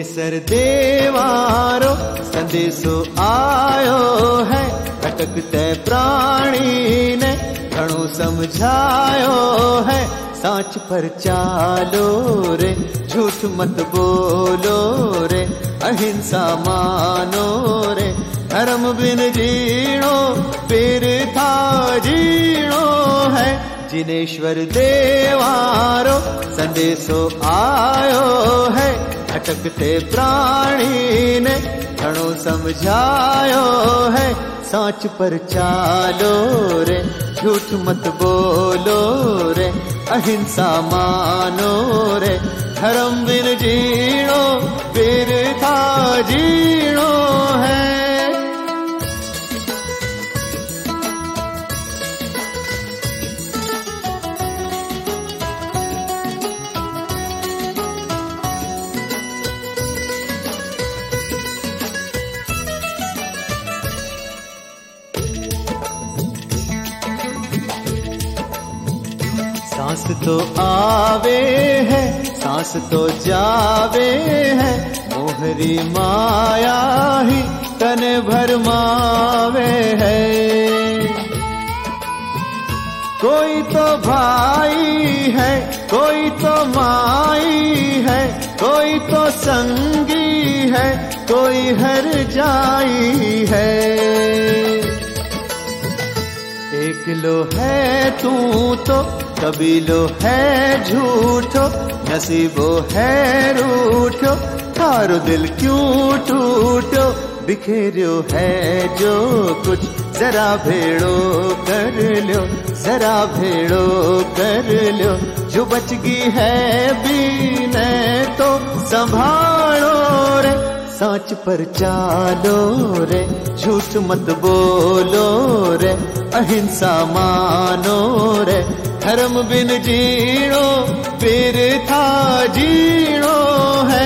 जिनेश्वर देवारो संदेशो आयो है, भटकते प्राणी ने घणो समझायो है। साच पर चालो रे, झूठ मत बोलो रे, अहिंसा मानो रे, धर्म बिन जीणो फिर था जीणो है। जिनेश्वर देवारो संदेशो आयो है, भटकते प्राणी ने घणो समझायो है। साच पर चालो रे, झूठ मत बोलो रे, अहिंसा मानो रे, धर्म बिन जीणो फिर था जीणो है। सांस तो आवे है, सांस तो जावे है, मोहरी माया ही तन भरमावे है। कोई तो भाई है, कोई तो माई है, कोई तो संगी है, कोई हर जाई है। एक लो है तू तो कबीलो है झूठो, नसीबो है रूठो, थारो दिल क्यों टूटो। बिखेरियो है जो कुछ जरा भेड़ो कर लो, जरा भेड़ो कर लो। जो बच गई है बीने तो संभालो रे, साच पर चालो रे, झूठ मत बोलो रे, अहिंसा मानो रे, धर्म बिन जीणो फिर था जीणो है।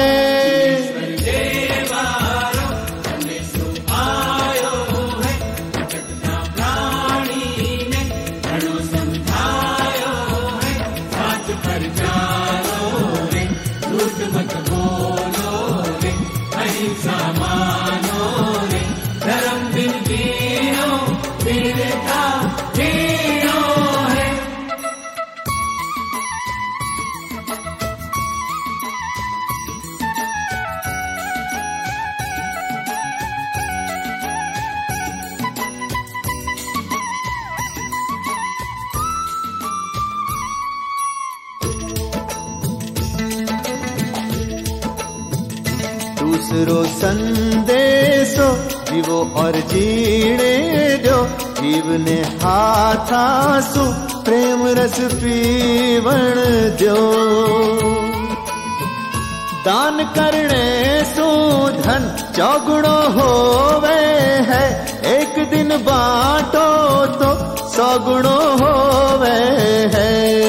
दूसरो संदेशो जीवो और जीने दो, जीवने हाथासु प्रेम रस पीवण दो। दान करने सो धन चौगुणो होवे है, एक दिन बांटो तो 100 गुणो होवे है।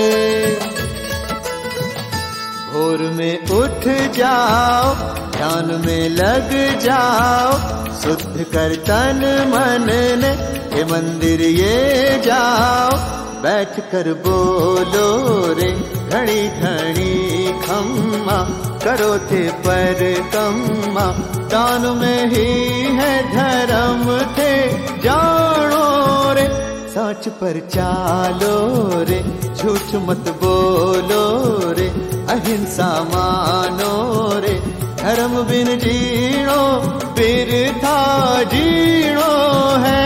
भोर में उठ जाओ, ध्यान में लग जाओ, शुद्ध कर तन मन ने, ये मंदिर ये जाओ। बैठ कर बोलो रे, घड़ी घड़ी खम्मा, करो थे पर कम्मा, दान में ही है धर्म थे जानो रे। साच पर चालो रे, झूठ मत बोलो रे, अहिंसा मानो रे, धर्म बिन जीणो फिर था जीणो है।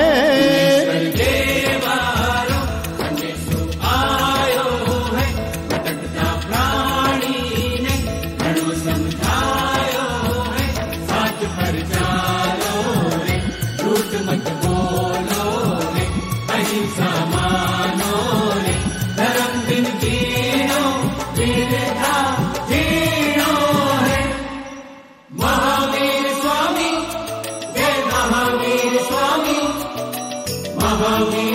Mahami